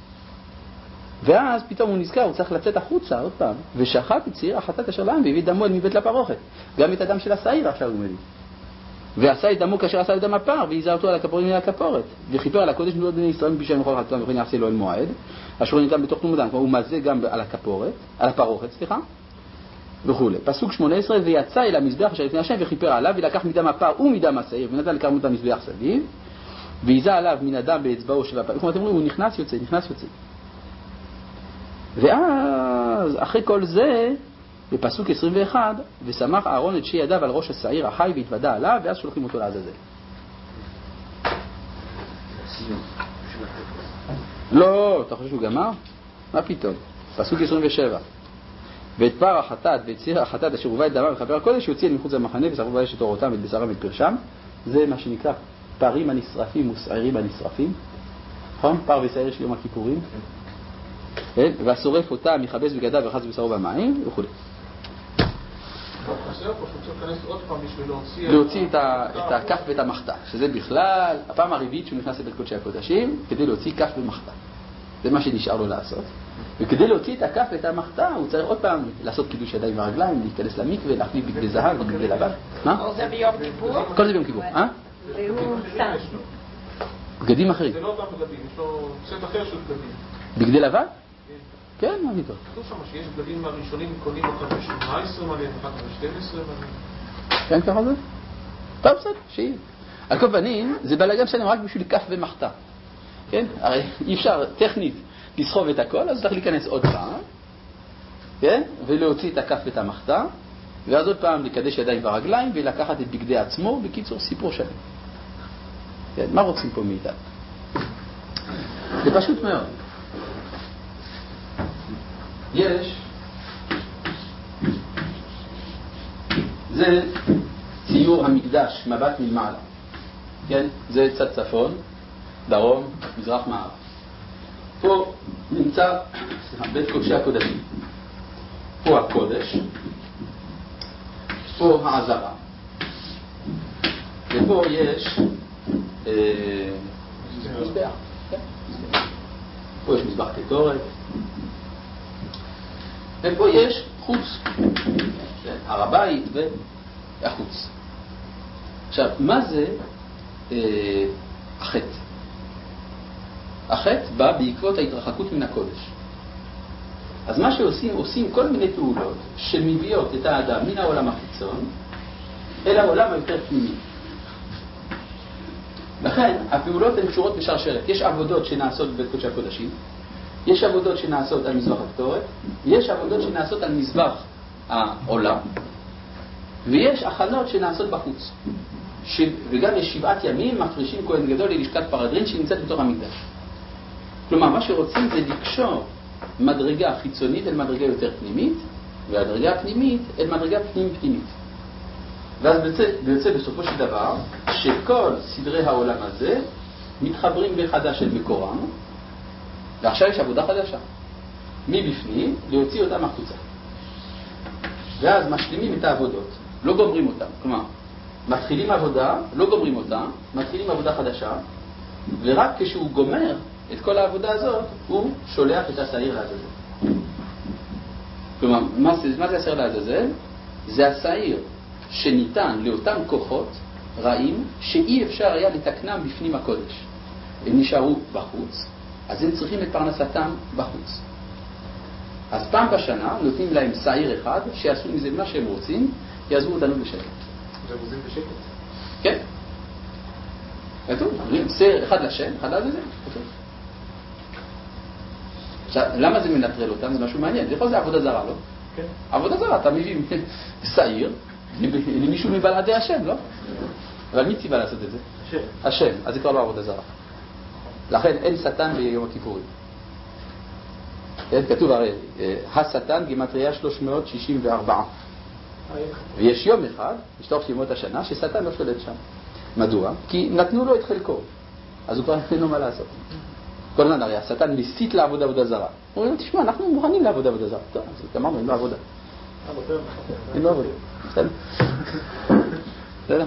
ואז פתאום הוא נזכר, הוא צריך לצאת החוצה עוד פעם, ושחט את שעיר החטאת אשר לעם, והביא דמו אל מבית לפרוכת. גם את הדם של השעיר עכשיו הוא מביא. ועשה את דמו כאשר עשה את דם הפר, והיזה אותו על הכפורת מן הכפורת. וכיפר על הקודש מלאות בני ישראל מפשעים וכל חטאתם וכן יעשה לו אל מועד, אשר ניתן בתוך תלמודם. הוא מזה גם על הכפורת, על הפרוכת, סליחה, וכו'. פסוק שמונה עשרה, ויצא אל המזבח אשר לפני השם וכיפר עליו, ולקח מדם הפר ומדם השעיר, ונתן לקרמות המזבח סביב, והיזה עליו מן הדם באצבעו שבע פעמים. אתם אומרים, הוא נכנס יוצא, נכנס יוצא. ואז אחרי כל זה, בפסוק עשרים ואחת, ושמח אהרון את שתי ידיו על ראש השעיר החי והתוודע עליו, ואז שולחים אותו לעזאזל. לא, אתה חושב שהוא גמר? מה פתאום? פסוק עשרים ושבע. ואת פר החטאת ואת שעיר החטאת אשר הובא את דמם וכפר הקודש יוציא מחוץ למחנה ושרפו באש את אורותם ואת בשרם ואת פרשם. זה מה שנקרא פרים הנשרפים ושעירים הנשרפים. נכון? פר ושעיר של יום הכיפורים. והשורף אותה מכבס בגדיו ורחץ בשרו במים וכו'. להוציא את הכף ואת המחתה, שזה בכלל הפעם הרביעית שהוא נכנס לבית קודשי הקודשים כדי להוציא כף ומחתה. זה מה שנשאר לו לעשות. וכדי להוציא את הכף ואת המחתה הוא צריך עוד פעם לעשות קידוש ידיים ורגליים, להיכנס למקווה, להחליף בגדי זהב ובגדי לבן. או זה ביום כיפור? כל זה ביום כיפור. והוא שם. בגדים אחרים. זה לא אותם בגדים, יש לו סט אחר של בגדים. בגדי לבן? כן, מה איתו? כתוב שם שיש בגדים הראשונים קונים אותם ב-שמונה עשרה מלאים, אחת ב-שתים עשרה מלאים. כן, ככה זה? טוב, בסדר, שיהיה. על כל פנים, זה בלגן שלנו רק בשביל כף ומחתה. כן? הרי אי אפשר טכנית לסחוב את הכל, אז צריך להיכנס עוד פעם, כן? ולהוציא את הכף ואת המחתה, ואז עוד פעם לקדש ידיים ורגליים ולקחת את בגדי עצמו, בקיצור סיפור שלם. כן? מה רוצים פה מאיתנו? זה פשוט מאוד. יש, זה ציור המקדש, מבט מלמעלה. כן? זה צד צפון, דרום, מזרח מערב. פה נמצא בית קודשי הקודשים. פה הקודש, פה העזרה. ופה יש אה, מזבח. כן? פה יש מזבח קטורת. ופה יש חוץ, הר הבית והחוץ. עכשיו, מה זה אה, החטא? החטא בא בעקבות ההתרחקות מן הקודש. אז מה שעושים, עושים כל מיני פעולות שמביאות את האדם מן העולם החיצון אל העולם היותר פנימי. לכן, הפעולות הן קשורות בשרשרת. יש עבודות שנעשות בבית קודשי הקודשים, יש עבודות שנעשות על מזבח הקטורת, יש עבודות שנעשות על מזבח העולם, ויש הכנות שנעשות בחוץ. ש... וגם יש שבעת ימים מפרישים כהן גדול ללשכת פרדרין שנמצאת בתוך המקדש. כלומר, מה שרוצים זה לקשור מדרגה חיצונית אל מדרגה יותר פנימית, והדרגה הפנימית אל מדרגה פנים-פנימית. ואז יוצא, יוצא בסופו של דבר שכל סדרי העולם הזה מתחברים בחדש אל מקורם, ועכשיו יש עבודה חדשה. מבפנים להוציא אותם החוצה. ואז משלימים את העבודות, לא גומרים אותם. כלומר, מתחילים עבודה, לא גומרים אותה, מתחילים עבודה חדשה, ורק כשהוא גומר את כל העבודה הזאת, הוא שולח את השעיר לעזאזל. כלומר, מה זה, מה זה השעיר לעזאזל? זה השעיר שניתן לאותם כוחות רעים שאי אפשר היה לתקנם בפנים הקודש. הם נשארו בחוץ, אז הם צריכים את פרנסתם בחוץ. אז פעם בשנה נותנים להם שעיר אחד שיעשו מזה מה שהם רוצים, יעזבו אותנו בשקט. זה עוזים בשקט? כן. כתוב, שעיר אחד לשם, אחד לעזאזל. עכשיו, למה זה מנטרל אותם? זה משהו מעניין. לכאורה זה עבודה זרה, לא? כן. עבודה זרה, אתה מביא שעיר למישהו מבלעדי השם, לא? אבל מי ציווה לעשות את זה? השם. השם, אז זה כבר לא עבודה זרה. לכן אין שטן ביום הכיפורים. כתוב הרי, השטן גימטריה שלוש מאות שישים וארבע. ויש יום אחד, בשלוש ימות השנה, ששטן לא שולט שם. מדוע? כי נתנו לו את חלקו. אז הוא כבר אין לו מה לעשות. כל הזמן הרי השטן מסית לעבוד עבודה זרה. הוא אומר, תשמע, אנחנו מוכנים לעבוד עבודה זרה. טוב, אז אמרנו, אין לו עבודה. אין לו עבודה. בסדר? בסדר?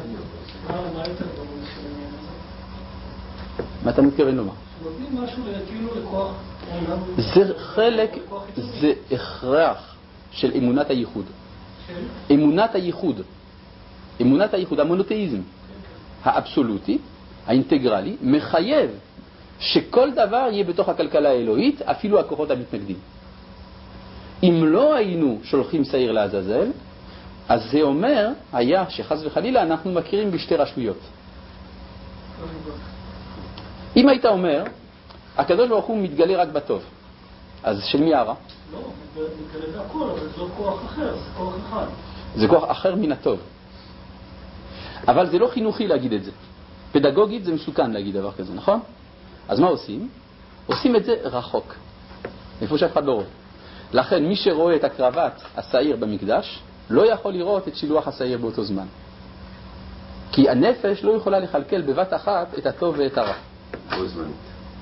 מה אתה מתכוון לומר? נותנים משהו כאילו לכוח. זה חלק, זה הכרח של אמונת הייחוד. אמונת הייחוד. אמונת הייחוד, המונותאיזם. האבסולוטי, האינטגרלי, מחייב שכל דבר יהיה בתוך הכלכלה האלוהית, אפילו הכוחות המתנגדים. אם לא היינו שולחים שעיר לעזאזל, אז זה אומר, היה שחס וחלילה אנחנו מכירים בשתי רשויות. אם היית אומר, הקדוש ברוך הוא מתגלה רק בטוב, אז של מי הרע? לא, מתגלה בהכל, אבל זה לא כוח אחר, זה כוח אחד. זה כוח אחר מן הטוב. אבל זה לא חינוכי להגיד את זה. פדגוגית זה מסוכן להגיד דבר כזה, נכון? אז מה עושים? עושים את זה רחוק. איפה שאף אחד לא רואה. לכן מי שרואה את הקרבת השעיר במקדש, לא יכול לראות את שילוח השעיר באותו זמן. כי הנפש לא יכולה לחלקל בבת אחת את הטוב ואת הרע. בו זמנית.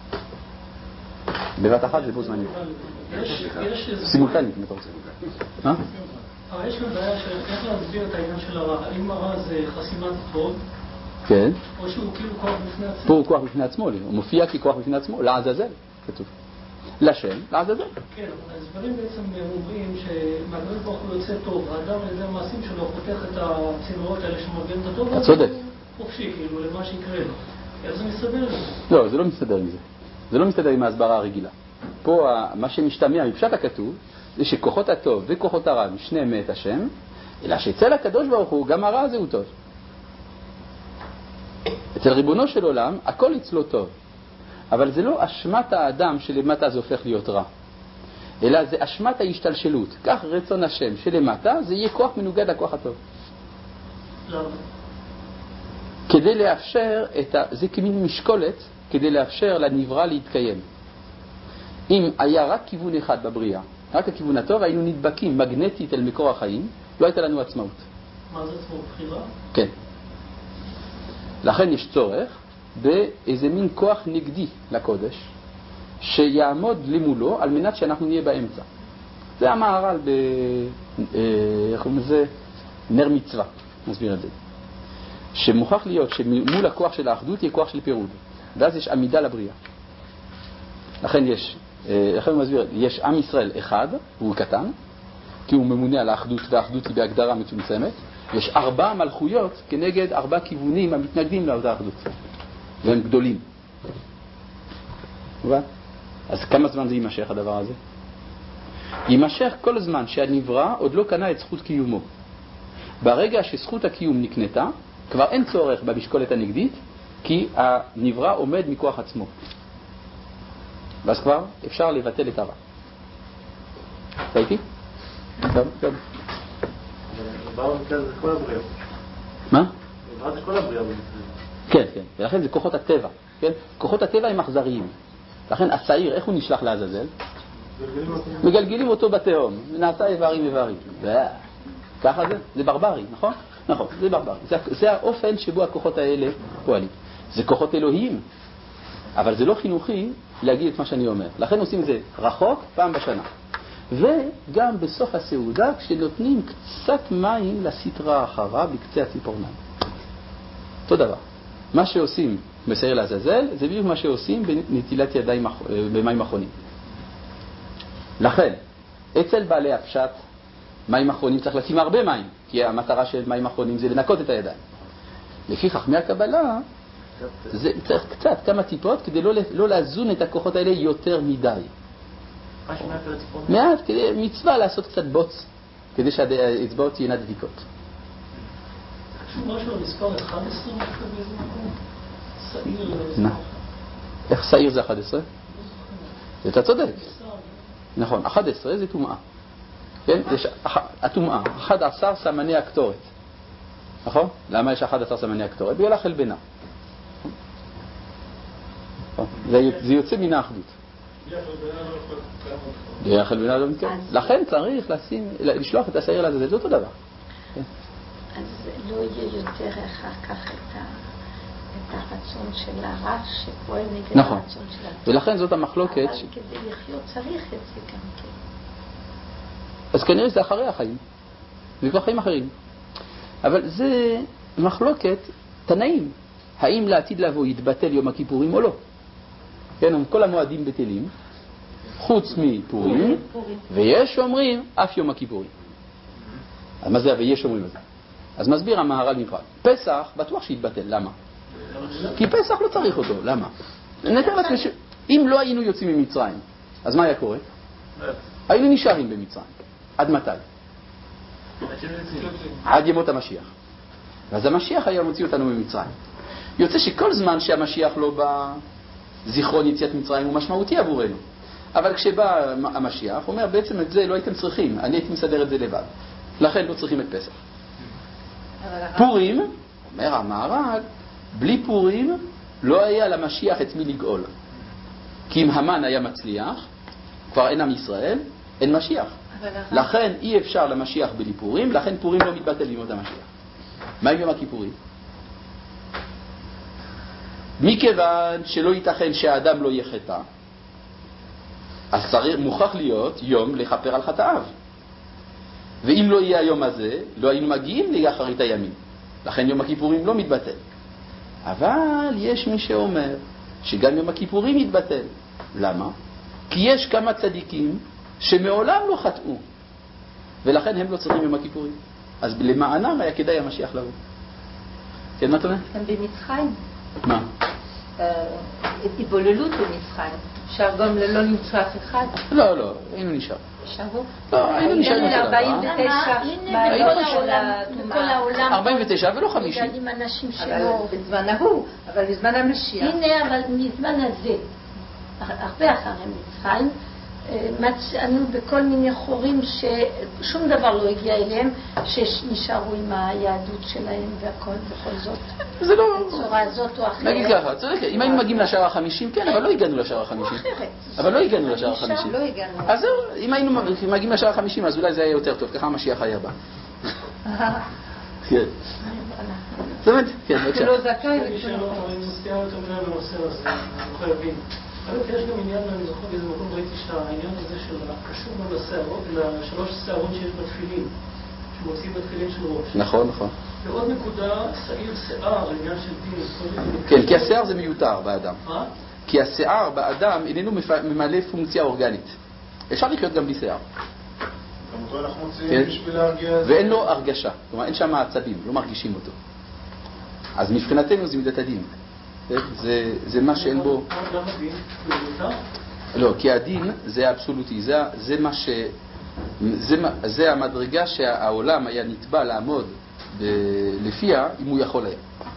בבת אחת זה בו זמנית. סימולטנית, אם אתה רוצה. מה? אבל יש גם בעיה של איך להסביר את העניין של הרע. האם הרע זה חסימת הטוב? כן. או שהוא כאילו כוח בפני עצמו? פה הוא כוח בפני עצמו, הוא מופיע ככוח בפני עצמו, לעזאזל, כתוב. לשם, לעזאזל. כן, אבל ההסברים בעצם אומרים שמהקדוש ברוך הוא יוצא טוב, האדם על ידי המעשים שלו פותח את הצינורות האלה שמרגלים את הטוב. אתה צודק. חופשי, כאילו, למה שיקרה לו. איך זה מסתדר עם זה? לא, זה לא מסתדר עם זה. זה לא מסתדר עם ההסברה הרגילה. פה מה שמשתמע מפשט הכתוב, זה שכוחות הטוב וכוחות הרע משניהם מאת השם, אלא שאצל הקדוש ברוך הוא גם הרע הזה הוא טוב. אצל ריבונו של עולם הכל אצלו טוב, אבל זה לא אשמת האדם שלמטה זה הופך להיות רע, אלא זה אשמת ההשתלשלות. כך רצון השם שלמטה זה יהיה כוח מנוגד לכוח הטוב. למה? כדי לאפשר את ה... זה כמין משקולת כדי לאפשר לנברא להתקיים. אם היה רק כיוון אחד בבריאה, רק הכיוון הטוב, היינו נדבקים מגנטית אל מקור החיים, לא הייתה לנו עצמאות. מה זה עצמאות? בחירה? כן. לכן יש צורך באיזה מין כוח נגדי לקודש, שיעמוד למולו על מנת שאנחנו נהיה באמצע. זה המהר"ל ב... איך אומרים לזה? נר מצווה, נסביר את זה. שמוכרח להיות שמול הכוח של האחדות יהיה כוח של פירוד. ואז יש עמידה לבריאה. לכן יש, לכן הוא מסביר, יש עם ישראל אחד, הוא קטן, כי הוא ממונה על האחדות, והאחדות היא בהגדרה מצומצמת. יש ארבע מלכויות כנגד ארבע כיוונים המתנגדים לאותה אחדות. והם גדולים. אז כמה זמן זה יימשך הדבר הזה? יימשך כל זמן שהנברא עוד לא קנה את זכות קיומו. ברגע שזכות הקיום נקנתה, כבר אין צורך במשקולת הנגדית, כי הנברא עומד מכוח עצמו. ואז כבר אפשר לבטל את הרע. אתה איתי? טוב, טוב. זה כל הבריאה. מה? זה כל הבריאה. כן, כן. ולכן זה כוחות הטבע. כן? כוחות הטבע הם אכזריים. לכן השעיר, איך הוא נשלח לעזאזל? מגלגלים אותו בתהום. נעשה איברים איברים. ככה זה? זה ברברי, נכון? נכון, זה ברברי. זה, זה האופן שבו הכוחות האלה פועלים. זה כוחות אלוהיים. אבל זה לא חינוכי להגיד את מה שאני אומר. לכן עושים זה רחוק פעם בשנה. וגם בסוף הסעודה כשנותנים קצת מים לסטרה האחרה בקצה הציפורניים. אותו דבר. מה שעושים בשעיר לעזאזל זה בדיוק מה שעושים בנטילת ידיים במים אחרונים. לכן, אצל בעלי הפשט, מים אחרונים צריך לשים הרבה מים, כי המטרה של מים אחרונים זה לנקות את הידיים. לפי חכמי הקבלה, זה צריך קצת, כמה טיפות, כדי לא, לא להזון את הכוחות האלה יותר מדי. מעט, כדי מצווה לעשות קצת בוץ, כדי שהאצבעות תהיינה דביקות. משהו על מספר אחד עשרה באיזה מקום? שעיר... איך שעיר זה אחד עשרה? אתה צודק. נכון, אחד עשרה זה טומאה. כן? יש הטומאה, אחד עשר סמני הקטורת. נכון? למה יש אחד עשר סמני הקטורת? בגלל החלבנה. זה יוצא מן האחדות. החלבנה לא מתקיים. לכן צריך לשים, לשלוח את השעיר לעזאזל, זה אותו דבר. אז לא יהיה יותר אחר כך את ה... את הרצון של הרע שפועל נגד נכון. הרצון של הטוב. ולכן זאת המחלוקת. אבל ש... כדי לחיות צריך את זה גם כן. אז כנראה זה אחרי החיים. זה כבר חיים אחרים. אבל זה מחלוקת תנאים. האם לעתיד לבוא יתבטל יום הכיפורים או לא? כן, כל המועדים בטלים, חוץ מפורים, ויש שאומרים אף יום הכיפורים. אז מה זה ויש שאומרים את זה? אז מסביר המהר"ל נפרד. פסח בטוח שיתבטל. למה? כי פסח לא צריך אותו. למה? נתאר לעצמי ש... אם לא היינו יוצאים ממצרים, אז מה היה קורה? היינו נשארים במצרים. עד מתי? עד ימות המשיח. ואז המשיח היה מוציא אותנו ממצרים. יוצא שכל זמן שהמשיח לא בא, זיכרון יציאת מצרים הוא משמעותי עבורנו. אבל כשבא המשיח, הוא אומר, בעצם את זה לא הייתם צריכים, אני הייתי מסדר את זה לבד. לכן לא צריכים את פסח. פורים, אומר המהר"ל, בלי פורים לא היה למשיח את מי לגאול. כי אם המן היה מצליח, כבר אין עם ישראל, אין משיח. לכן אי אפשר למשיח בלי פורים, לכן פורים לא מתבטל ימות המשיח. מה עם יום הכיפורים? מכיוון שלא ייתכן שהאדם לא יחטא, אז צריך, מוכרח להיות יום לכפר על חטאיו. ואם לא יהיה היום הזה, לא היינו מגיעים לאחרית הימים. לכן יום הכיפורים לא מתבטל. אבל יש מי שאומר שגם יום הכיפורים מתבטל. למה? כי יש כמה צדיקים שמעולם לא חטאו, ולכן הם לא צריכים יום הכיפורים. אז למענם היה כדאי המשיח לבוא. כן, מה אתה אומר? גם במצרים. מה? התבוללות במצרים. אפשר גם לא למצוא אף אחד. לא, לא, היינו נשאר. נשארו? לא, היינו נשארים הנה אצל ארבעים אברהם. ותשע. בכל העולם. ארבעים ותשע ולא חמישים. מגלים אנשים אבל שלא... בזמן ההוא, אבל בזמן המשיח. הנה, אבל מזמן הזה, הרבה אחרי מצרים, מצאנו בכל מיני חורים ששום דבר לא הגיע אליהם, שנשארו עם היהדות שלהם והכל בכל זאת. זה לא... בצורה הזאת או אחרת. נגיד ככה, צודק, אם היינו מגיעים לשער החמישים, כן, אבל לא הגענו לשער החמישים. אבל לא הגענו לשער החמישים. לא הגענו. אז זהו, אם היינו מגיעים לשער החמישים, אז אולי זה היה יותר טוב, ככה המשיח היה בא. כן. זאת אומרת, כן, בבקשה. לא זכאי. אני מסתכל יותר מדי בנושא הזה, אני יכול להבין. אבל יש גם עניין, אני זוכר באיזה מקום ראיתי שהעניין הזה של הקשור לשלוש שערות שיש בתפילין, שמוציאים בתפילין של ראש. נכון, נכון. ועוד נקודה, שעיר שיער, עניין של דין. כן, כי השיער זה מיותר באדם. מה? כי השיער באדם איננו ממלא פונקציה אורגנית. אפשר לחיות גם בלי שיער. גם אותו אנחנו מוציאים בשביל להרגיע... ואין לו הרגשה, כלומר אין שם עצבים, לא מרגישים אותו. אז מבחינתנו זה מידת הדין. זה, זה מה שאין בו... למה דין? מיותר? לא, כי הדין זה אבסולוטי, זה, זה מה ש... זה, זה המדרגה שהעולם היה נתבע לעמוד ב... לפיה אם הוא יכול היה.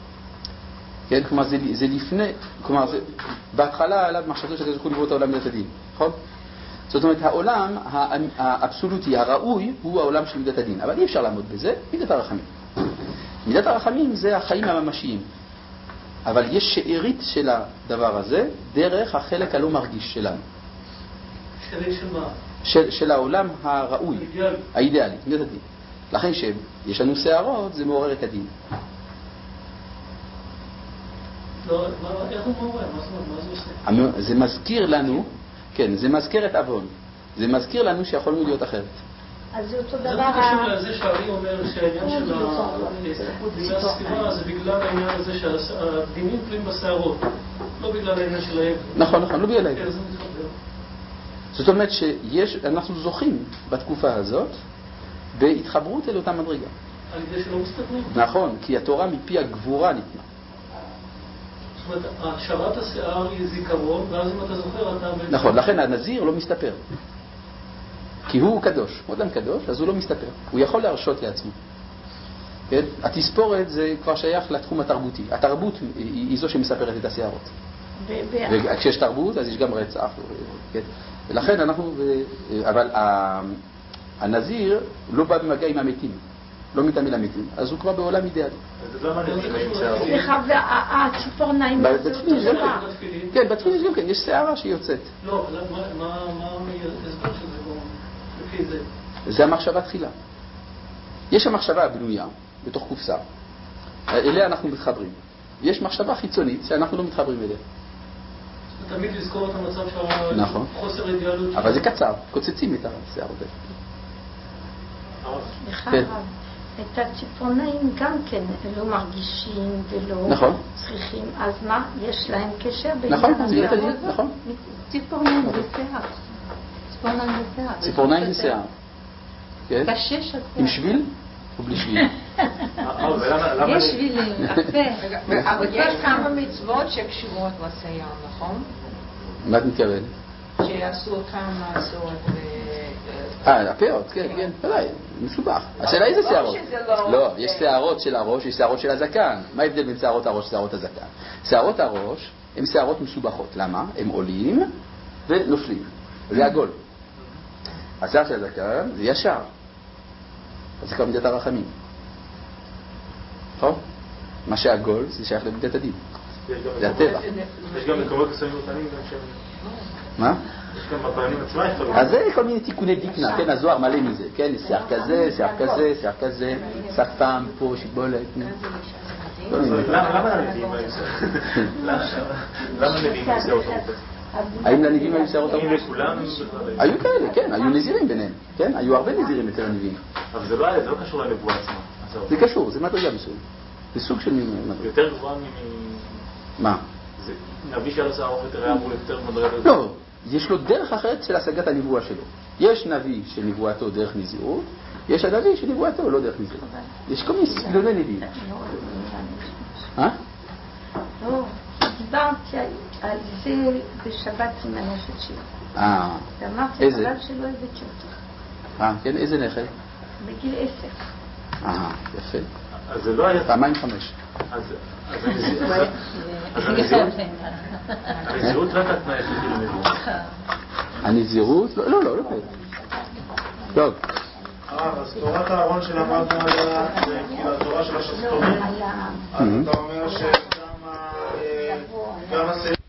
כן, כלומר זה, זה לפני, כלומר זה... בהתחלה עליו מחשבתו שכזה יכול לברוא את העולם מידת הדין, נכון? זאת אומרת, העולם האבסולוטי, הראוי, הוא העולם של מידת הדין. אבל אי אפשר לעמוד בזה, מידת הרחמים. מידת הרחמים זה החיים הממשיים. אבל יש שארית של הדבר הזה דרך החלק הלא מרגיש שלנו. שארית של מה? של, של העולם הראוי. האידיאלי. האידיאלי, מידת הדין. לכן שיש לנו שערות, זה מעורר את הדין. לא, איך הוא מעורר? מה זה עושה? זה מזכיר לנו, כן, זה מזכיר את אבון. זה מזכיר לנו שיכולנו להיות אחרת. אז זה אותו דבר... זה קשור לזה שהארי אומר שהעניין של ההסתכלות בימי הספירה זה בגלל העניין הזה שהדינים תלויים בשערות, לא בגלל העניין של העבר. נכון, נכון, לא בגלל העבר. כן, זה מתחבר. זאת אומרת שאנחנו זוכים בתקופה הזאת בהתחברות אל אותה מדרגה. על ידי שלא מסתכלים. נכון, כי התורה מפי הגבורה ניתנה. זאת אומרת, השארת השיער היא זיכרון, ואז אם אתה זוכר אתה... נכון, לכן הנזיר לא מסתפר. כי הוא קדוש, הוא אדם קדוש, אז הוא לא מסתפר. הוא יכול להרשות לעצמו. כן? התספורת זה כבר שייך לתחום התרבותי. התרבות היא זו שמספרת את השערות. וכשיש תרבות, אז יש גם רצח. כן? ולכן אנחנו... אבל הנזיר לא בא במגע עם המתים. לא מתאמין למתים. אז הוא כבר בעולם אידיאלי. סליחה, והציפורניים... כן, בתפילין גם כן, יש שערה שהיא יוצאת. לא, מה ההסבר של זה? זה המחשבה תחילה. יש המחשבה הבנויה בתוך קופסה, אליה אנחנו מתחברים. יש מחשבה חיצונית שאנחנו לא מתחברים אליה. תמיד לזכור את המצב של נכון. חוסר אידיאלות. אבל זה קצר, קוצצים את השיערות. סליחה, את הציפורניים גם כן לא מרגישים ולא נכון. צריכים, אז מה? יש להם קשר בין נכון, השערות? זה יהיה תגיד, נכון. ציפורניים זה שיער. ציפורניים זה שיער. ציפורניים זה שיער. כן? בשש השיער. עם שביל או בלי שביל? יש שבילים, יפה. אבל יש כמה מצוות שקשורות לשיער, נכון? מה את מתכוונת? שיעשו אותם לעשות ו... אה, הפאות, כן, כן, בוודאי, מסובך. השאלה איזה שערות? לא, יש שערות של הראש, יש שערות של הזקן. מה ההבדל בין שערות הראש ושערות הזקן? שערות הראש הן שערות מסובכות. למה? הם עולים ונופלים. זה עגול. השיער של הזקן זה ישר. אז זה כבר מידת הרחמים. נכון? מה שעגול זה שייך למידת הדין. זה הטבע. יש גם מקומות מסוימים אותנים גם שהם... מה? יש גם בפעמים עצמה יכולים. אז זה כל מיני תיקוני דיקנה, כן, הזוהר מלא מזה, כן, שיער כזה, שיער כזה, שיער כזה, שפם, פה, שיבולת. למה הנביאים היו למה הנביאים היו שערות ארוכות? האם לנביאים היו שערות האם ארוכות? לכולם? היו כאלה, כן, היו נזירים ביניהם, כן, היו הרבה נזירים אצל הנביאים. אבל זה לא קשור לנבואה עצמה. זה קשור, זה מדרגה מסוים. זה סוג של מדרגה. יותר גבוהה מ... מה? נביא שהיה לו שיער ארוך יותר היה אמור יותר מדרגה. לא, יש לו דרך אחרת של השגת הנבואה שלו. יש נביא שנבואתו דרך נזירות, יש הנביא שנבואתו לא דרך נזירות. יש כל מיני סגנוני נביאים. אה? לא, דיברתי על זה בשבת עם הנכד שלי. אה, ואמרתי, איזה? אבל שלא הבאתי אותו. אה, כן, איזה נכד? בגיל עשר. אה, יפה. אז זה לא היה... פעמיים חמש. אז הנזירות לא הייתה תנאי של נבואה. הנזירות? לא, לא, לא, לא. טוב. הרב, אז תורת הארון שלמדנו עליה, זה כאילו התורה של השסתומים, אז אתה אומר ש...